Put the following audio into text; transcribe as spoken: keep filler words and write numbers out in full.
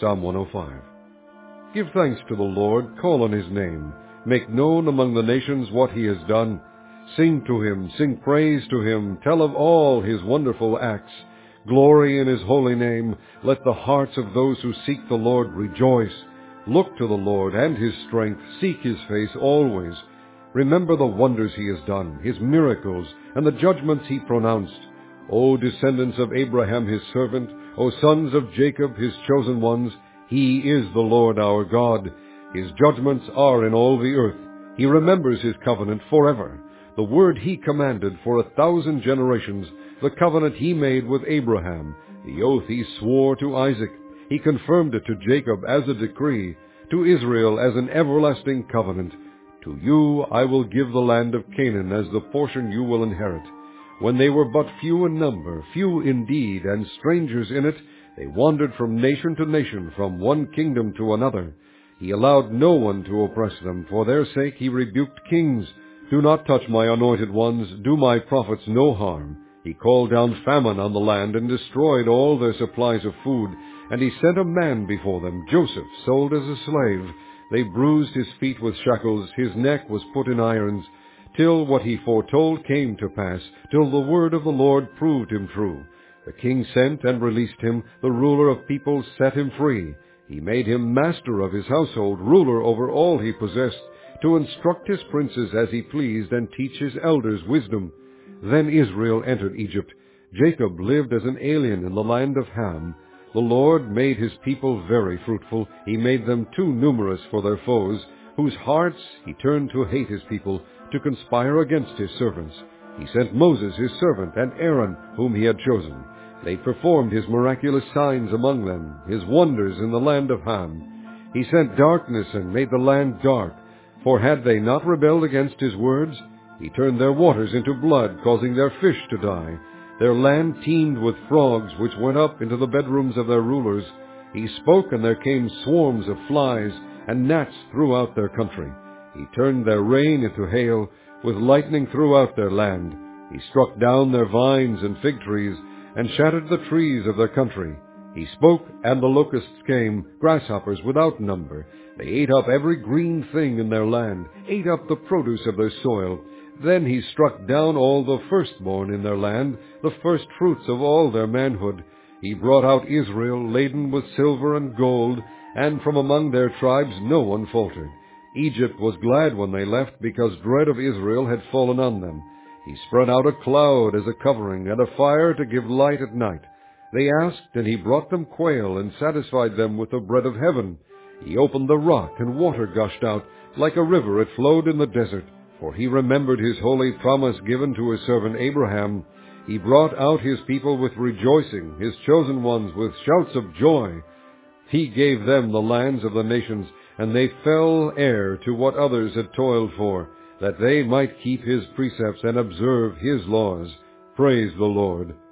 Psalm one oh five. Give thanks to the Lord, call on his name. Make known among the nations what he has done. Sing to him, sing praise to him, tell of all his wonderful acts. Glory in his holy name. Let the hearts of those who seek the Lord rejoice. Look to the Lord and his strength, seek his face always. Remember the wonders he has done, his miracles, and the judgments he pronounced. O descendants of Abraham his servant, O sons of Jacob his chosen ones, he is the Lord our God. His judgments are in all the earth. He remembers his covenant forever, the word he commanded for a thousand generations, the covenant he made with Abraham, the oath he swore to Isaac. He confirmed it to Jacob as a decree, to Israel as an everlasting covenant. To you I will give the land of Canaan as the portion you will inherit. When they were but few in number, few indeed, and strangers in it, they wandered from nation to nation, from one kingdom to another. He allowed no one to oppress them. For their sake he rebuked kings. Do not touch my anointed ones, do my prophets no harm. He called down famine on the land and destroyed all their supplies of food. And he sent a man before them, Joseph, sold as a slave. They bruised his feet with shackles, his neck was put in irons, till what he foretold came to pass, till the word of the Lord proved him true. The king sent and released him, the ruler of peoples set him free. He made him master of his household, ruler over all he possessed, to instruct his princes as he pleased, and teach his elders wisdom. Then Israel entered Egypt. Jacob lived as an alien in the land of Ham. The Lord made his people very fruitful. He made them too numerous for their foes, whose hearts he turned to hate his people, to conspire against his servants. He sent Moses his servant, and Aaron, whom he had chosen. They performed his miraculous signs among them, his wonders in the land of Ham. He sent darkness and made the land dark, for had they not rebelled against his words? He turned their waters into blood, causing their fish to die. Their land teemed with frogs, which went up into the bedrooms of their rulers. He spoke, and there came swarms of flies, and gnats throughout their country. He turned their rain into hail, with lightning throughout their land. He struck down their vines and fig trees, and shattered the trees of their country. He spoke, and the locusts came, grasshoppers without number. They ate up every green thing in their land, ate up the produce of their soil. Then he struck down all the firstborn in their land, the first fruits of all their manhood. He brought out Israel laden with silver and gold, and from among their tribes no one faltered. Egypt was glad when they left, because dread of Israel had fallen on them. He spread out a cloud as a covering, and a fire to give light at night. They asked, and he brought them quail, and satisfied them with the bread of heaven. He opened the rock, and water gushed out. Like a river it flowed in the desert. For he remembered his holy promise given to his servant Abraham. He brought out his people with rejoicing, his chosen ones with shouts of joy. He gave them the lands of the nations, and they fell heir to what others had toiled for, that they might keep his precepts and observe his laws. Praise the Lord.